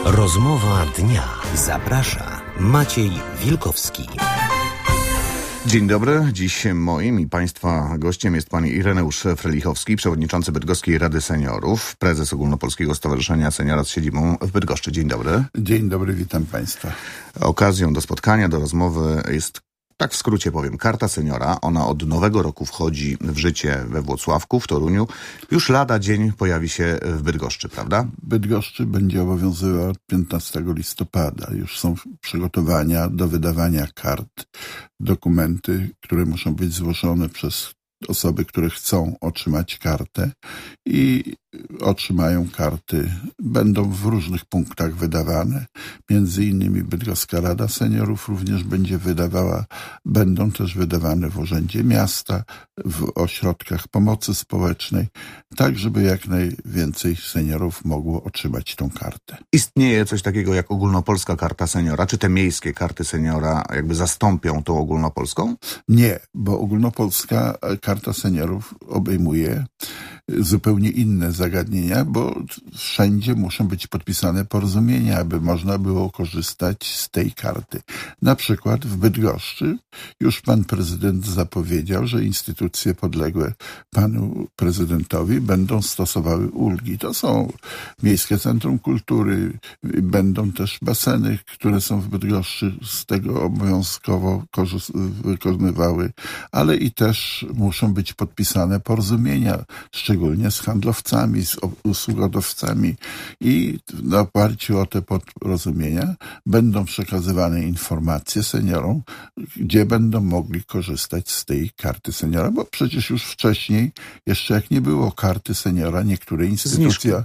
Rozmowa dnia. Zaprasza Maciej Wilkowski. Dzień dobry. Dziś moim i Państwa gościem jest pan Ireneusz Frelichowski, przewodniczący Bydgoskiej Rady Seniorów, prezes Ogólnopolskiego Stowarzyszenia Seniora z siedzibą w Bydgoszczy. Dzień dobry. Dzień dobry, witam Państwa. Okazją do spotkania, do rozmowy jest, tak w skrócie powiem, Karta Seniora. Ona od nowego roku wchodzi w życie we Włocławku, w Toruniu. Już lada dzień pojawi się w Bydgoszczy, prawda? W Bydgoszczy będzie obowiązywała od 15 listopada. Już są przygotowania do wydawania kart, dokumenty, które muszą być złożone przez osoby, które chcą otrzymać kartę i otrzymają karty. Będą w różnych punktach wydawane. Między innymi Bydgoska Rada Seniorów również będzie wydawała. Będą też wydawane w Urzędzie Miasta, w ośrodkach pomocy społecznej, tak żeby jak najwięcej seniorów mogło otrzymać tą kartę. Istnieje coś takiego jak ogólnopolska karta seniora? Czy te miejskie karty seniora jakby zastąpią tą ogólnopolską? Nie, bo ogólnopolska karta seniorów obejmuje zupełnie inne zagadnienia, bo wszędzie muszą być podpisane porozumienia, aby można było korzystać z tej karty. Na przykład w Bydgoszczy już pan prezydent zapowiedział, że instytucje podległe panu prezydentowi będą stosowały ulgi. To są Miejskie Centrum Kultury, będą też baseny, które są w Bydgoszczy, z tego obowiązkowo wykonywały, ale i też muszą być podpisane porozumienia, szczególnie z handlowcami, z usługodawcami i na oparciu o te porozumienia będą przekazywane informacje seniorom, gdzie będą mogli korzystać z tej karty seniora, bo przecież już wcześniej, jeszcze jak nie było karty seniora, niektóre instytucje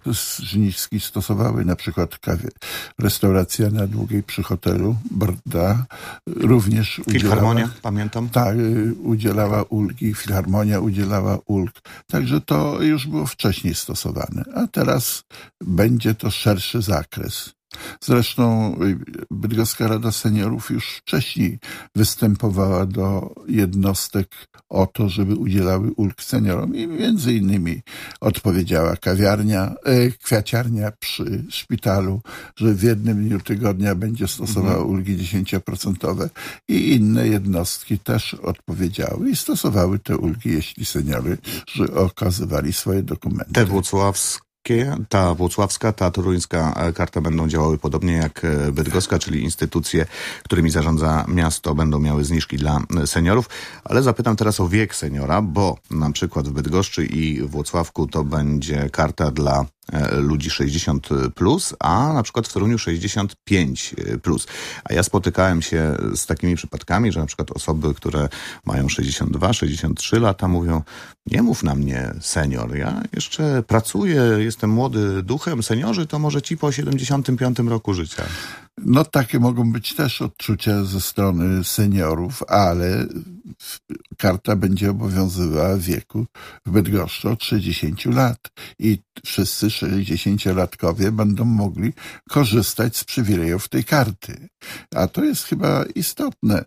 zniżki stosowały, na przykład restauracja na Długiej przy hotelu Brda również Filharmonia, pamiętam. Tak, udzielała ulgi, Filharmonia udzielała ulg, także to już było wcześniej stosowane, a teraz będzie to szerszy zakres. Zresztą Bydgoska Rada Seniorów już wcześniej występowała do jednostek o to, żeby udzielały ulg seniorom i między innymi odpowiedziała kwiaciarnia przy szpitalu, że w jednym dniu tygodnia będzie stosowała ulgi 10% i inne jednostki też odpowiedziały i stosowały te ulgi, jeśli seniorzy okazywali swoje dokumenty. Te ta włocławska, ta toruńska karta będą działały podobnie jak bydgoska, czyli instytucje, którymi zarządza miasto, będą miały zniżki dla seniorów. Ale zapytam teraz o wiek seniora, bo na przykład w Bydgoszczy i Włocławku to będzie karta dla ludzi 60+, a na przykład w Toruniu 65+. A ja spotykałem się z takimi przypadkami, że na przykład osoby, które mają 62, 63 lata mówią: nie mów na mnie senior, ja jeszcze pracuję, jestem młody duchem, seniorzy to może ci po 75 roku życia. No takie mogą być też odczucia ze strony seniorów, ale karta będzie obowiązywała w wieku w Bydgoszczy od 60 lat i wszyscy 60-latkowie będą mogli korzystać z przywilejów tej karty. A to jest chyba istotne.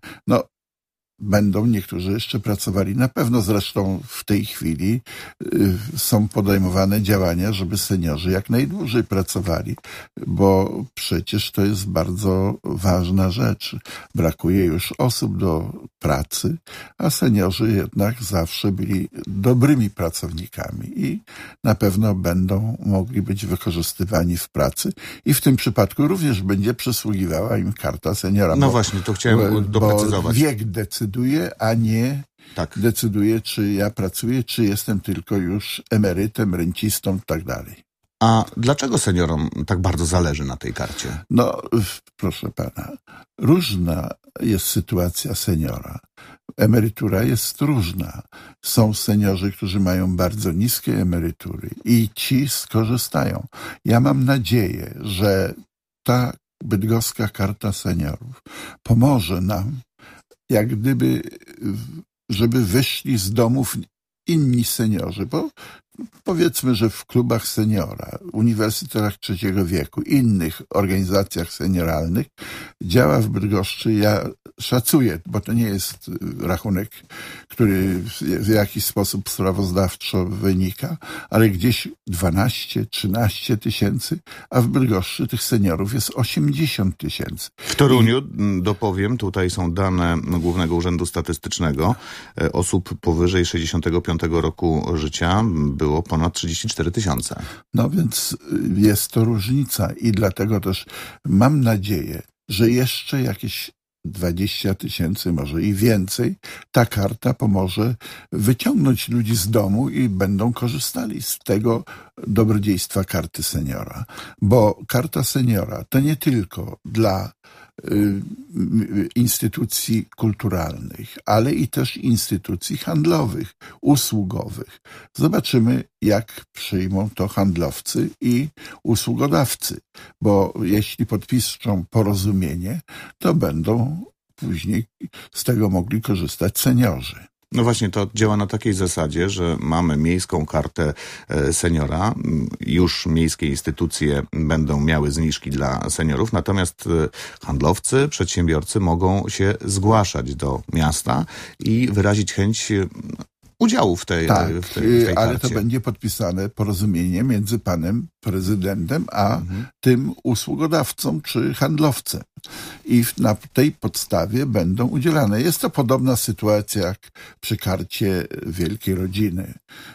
Będą niektórzy jeszcze pracowali na pewno, zresztą w tej chwili są podejmowane działania, żeby seniorzy jak najdłużej pracowali, bo przecież to jest bardzo ważna rzecz. Brakuje już osób do pracy, a seniorzy jednak zawsze byli dobrymi pracownikami i na pewno będą mogli być wykorzystywani w pracy i w tym przypadku również będzie przysługiwała im karta seniora. No właśnie, to chciałem doprecyzować. Bo wiek decyduje, a nie decyduje, czy ja pracuję, czy jestem tylko już emerytem, rencistą i tak dalej. A dlaczego seniorom tak bardzo zależy na tej karcie? Proszę pana, różna jest sytuacja seniora. Emerytura jest różna. Są seniorzy, którzy mają bardzo niskie emerytury i ci skorzystają. Ja mam nadzieję, że ta bydgoska karta seniorów pomoże nam, jak gdyby, żeby wyszli z domów inni seniorzy, bo powiedzmy, że w klubach seniora, uniwersytetach trzeciego wieku, innych organizacjach senioralnych działa w Bydgoszczy, ja szacuję, bo to nie jest rachunek, który w jakiś sposób sprawozdawczo wynika, ale gdzieś 12-13 tysięcy, a w Bydgoszczy tych seniorów jest 80 tysięcy. W Toruniu, dopowiem, tutaj są dane Głównego Urzędu Statystycznego, osób powyżej 65 roku życia było ponad 34 tysiące. No więc jest to różnica i dlatego też mam nadzieję, że jeszcze jakieś 20 tysięcy, może i więcej, ta karta pomoże wyciągnąć ludzi z domu i będą korzystali z tego dobrodziejstwa karty seniora. Bo karta seniora to nie tylko dla instytucji kulturalnych, ale i też instytucji handlowych, usługowych. Zobaczymy, jak przyjmą to handlowcy i usługodawcy, bo jeśli podpiszą porozumienie, to będą później z tego mogli korzystać seniorzy. No właśnie, to działa na takiej zasadzie, że mamy miejską kartę seniora, już miejskie instytucje będą miały zniżki dla seniorów, natomiast handlowcy, przedsiębiorcy mogą się zgłaszać do miasta i wyrazić chęć udziału w tej karcie. Ale to będzie podpisane porozumienie między panem prezydentem a tym usługodawcą czy handlowcem. I na tej podstawie będą udzielane. Jest to podobna sytuacja jak przy karcie Wielkiej Rodziny.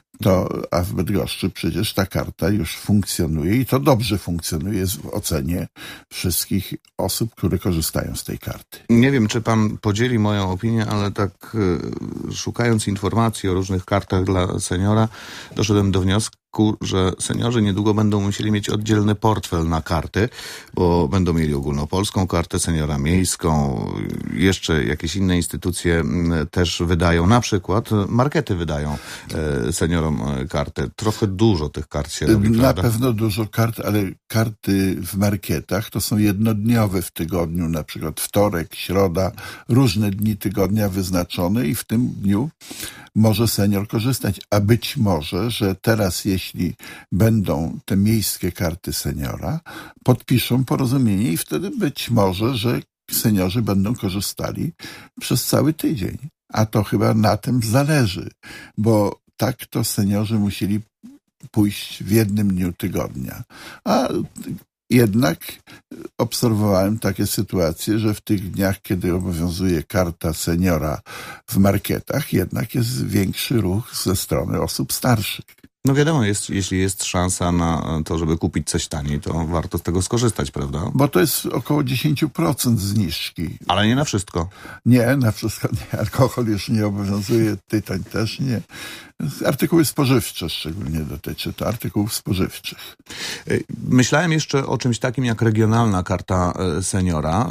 A w Bydgoszczy przecież ta karta już funkcjonuje i to dobrze funkcjonuje w ocenie wszystkich osób, które korzystają z tej karty. Nie wiem, czy pan podzieli moją opinię, ale tak szukając informacji o różnych kartach dla seniora, doszedłem do wniosku, że seniorzy niedługo będą musieli mieć oddzielny portfel na karty, bo będą mieli ogólnopolską kartę seniora, miejską, jeszcze jakieś inne instytucje też wydają, na przykład markety wydają seniorom kartę. Trochę dużo tych kart się robi, Na prawda? pewno dużo kart, ale karty w marketach to są jednodniowe w tygodniu, na przykład wtorek, środa, różne dni tygodnia wyznaczone i w tym dniu może senior korzystać, a być może, że teraz jeśli będą te miejskie karty seniora, podpiszą porozumienie i wtedy być może, że seniorzy będą korzystali przez cały tydzień. A to chyba na tym zależy, bo tak to seniorzy musieli pójść w jednym dniu tygodnia. A jednak obserwowałem takie sytuacje, że w tych dniach, kiedy obowiązuje karta seniora w marketach, jednak jest większy ruch ze strony osób starszych. No wiadomo, jeśli jest szansa na to, żeby kupić coś taniej, to warto z tego skorzystać, prawda? Bo to jest około 10% zniżki. Ale nie na wszystko. Nie, na wszystko nie. Alkohol już nie obowiązuje, tytoń też nie. Artykuły spożywcze szczególnie dotyczy to artykułów spożywczych. Myślałem jeszcze o czymś takim jak regionalna karta seniora.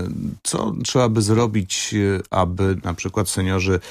Co trzeba by zrobić, aby na przykład seniorzy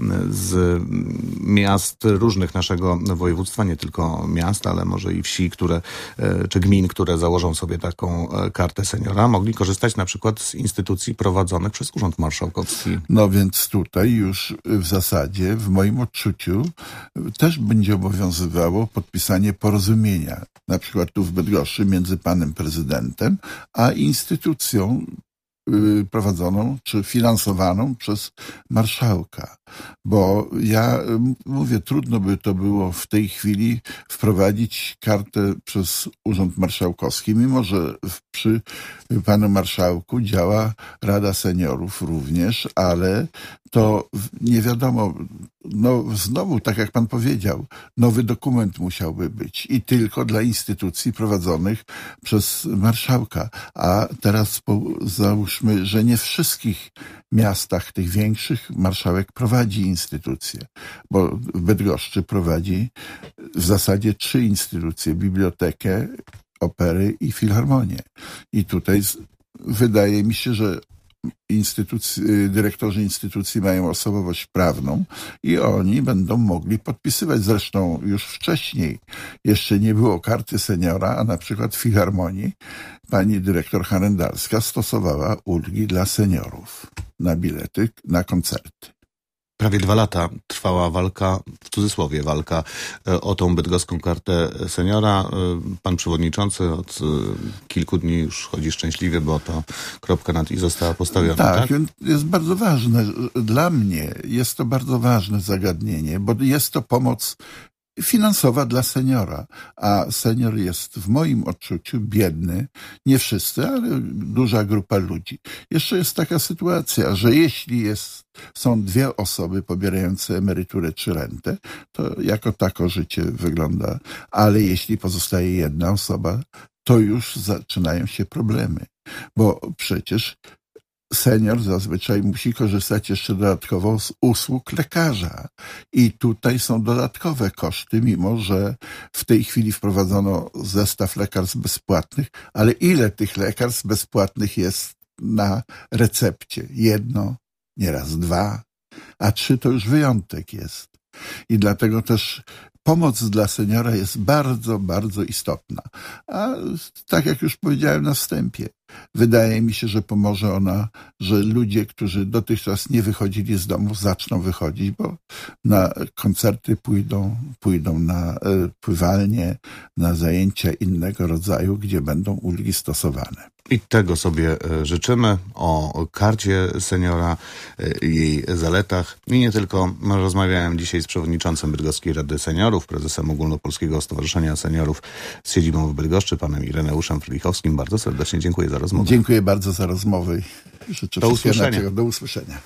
z miast różnych naszego województwa, nie tylko miast, ale może i wsi, czy gmin, które założą sobie taką kartę seniora, mogli korzystać na przykład z instytucji prowadzonych przez Urząd Marszałkowski? No więc tutaj już w zasadzie, w moim odczuciu, też będzie obowiązywało podpisanie porozumienia, na przykład tu w Bydgoszczy, między panem prezydentem a instytucją prowadzoną czy finansowaną przez marszałka. Bo ja mówię, trudno by to było w tej chwili wprowadzić kartę przez Urząd Marszałkowski, mimo że przy panu marszałku działa Rada Seniorów również, ale to nie wiadomo, no znowu, tak jak pan powiedział, nowy dokument musiałby być i tylko dla instytucji prowadzonych przez marszałka. A teraz załóżmy, że nie w wszystkich miastach, tych większych, marszałek prowadzi instytucje, bo w Bydgoszczy prowadzi w zasadzie 3 instytucje, bibliotekę, opery i filharmonię. I tutaj wydaje mi się, że dyrektorzy instytucji mają osobowość prawną i oni będą mogli podpisywać. Zresztą już wcześniej jeszcze nie było karty seniora, a na przykład w Filharmonii pani dyrektor Harendalska stosowała ulgi dla seniorów na bilety, na koncerty. Prawie 2 lata trwała walka, w cudzysłowie walka, o tą bydgoską kartę seniora. Pan przewodniczący od kilku dni już chodzi szczęśliwie, bo to kropka nad i została postawiona. Tak, jest bardzo ważne. Dla mnie jest to bardzo ważne zagadnienie, bo jest to pomoc finansowa dla seniora, a senior jest w moim odczuciu biedny, nie wszyscy, ale duża grupa ludzi. Jeszcze jest taka sytuacja, że jeśli są 2 osoby pobierające emeryturę czy rentę, to jako tako życie wygląda, ale jeśli pozostaje 1 osoba, to już zaczynają się problemy, bo przecież senior zazwyczaj musi korzystać jeszcze dodatkowo z usług lekarza. I tutaj są dodatkowe koszty, mimo że w tej chwili wprowadzono zestaw lekarstw bezpłatnych, ale ile tych lekarstw bezpłatnych jest na recepcie? 1, nieraz 2, a 3 to już wyjątek jest. I dlatego też pomoc dla seniora jest bardzo, bardzo istotna. A tak jak już powiedziałem na wstępie, wydaje mi się, że pomoże ona, że ludzie, którzy dotychczas nie wychodzili z domu, zaczną wychodzić, bo na koncerty pójdą na pływalnie, na zajęcia innego rodzaju, gdzie będą ulgi stosowane. I tego sobie życzymy. O karcie seniora, jej zaletach. I nie tylko. Rozmawiałem dzisiaj z przewodniczącym Bydgoskiej Rady Seniorów, prezesem Ogólnopolskiego Stowarzyszenia Seniorów z siedzibą w Bydgoszczy, panem Ireneuszem Frlichowskim. Bardzo serdecznie dziękuję za rozmowę. Dziękuję bardzo za rozmowę. Życzę do usłyszenia. Do usłyszenia.